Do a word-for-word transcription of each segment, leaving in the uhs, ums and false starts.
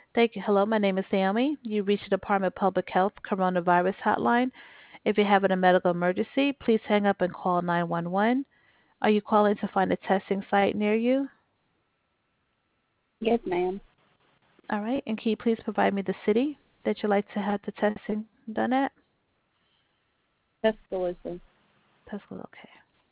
Thank you. Hello, my name is Naomi. You reached the Department of Public Health Coronavirus Hotline. If you're having a medical emergency, please hang up and call nine one one. Are you calling to find a testing site near you? Yes, ma'am. All right. And can you please provide me the city that you'd like to have the testing done at? Tuscaloosa. Tuscaloosa. Okay.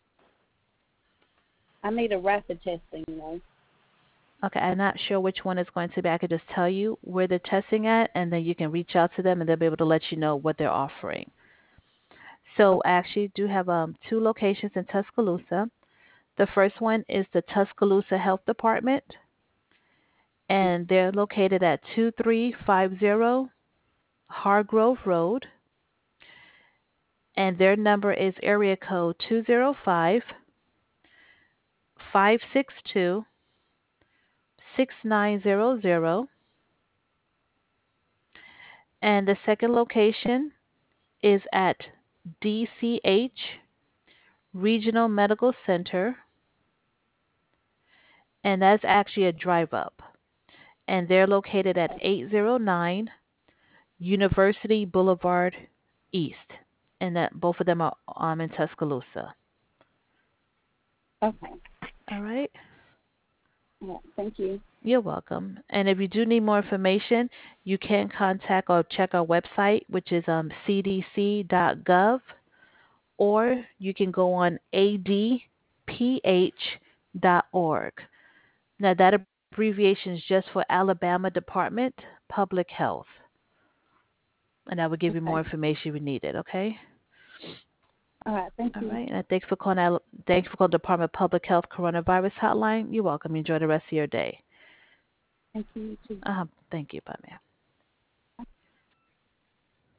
I need a rapid testing, though. Okay, I'm not sure which one it's going to be. I could just tell you where they're testing at, and then you can reach out to them, and they'll be able to let you know what they're offering. So I Okay. actually do have um, two locations in Tuscaloosa. The first one is the Tuscaloosa Health Department, and they're located at two three five zero Hargrove Road, and their number is area code two zero five, five six two, six nine zero zero. And the second location is at D C H Regional Medical Center, and that's actually a drive up. And they're located at eight oh nine University Boulevard East. And that both of them are um, in Tuscaloosa. Okay. All right. All right. Thank you. You're welcome. And if you do need more information, you can contact or check our website, which is um, c d c dot gov, or you can go on a d p h dot org. Now, that abbreviation is just for Alabama Department Public Health, and I will give you more Okay. information if you need it. Okay. All right. Thank All you. right. And thanks for calling. Al- Thanks for calling Department of Public Health Coronavirus Hotline. You're welcome. Enjoy the rest of your day. Thank you, too. Uh, thank you. Bye, ma'am.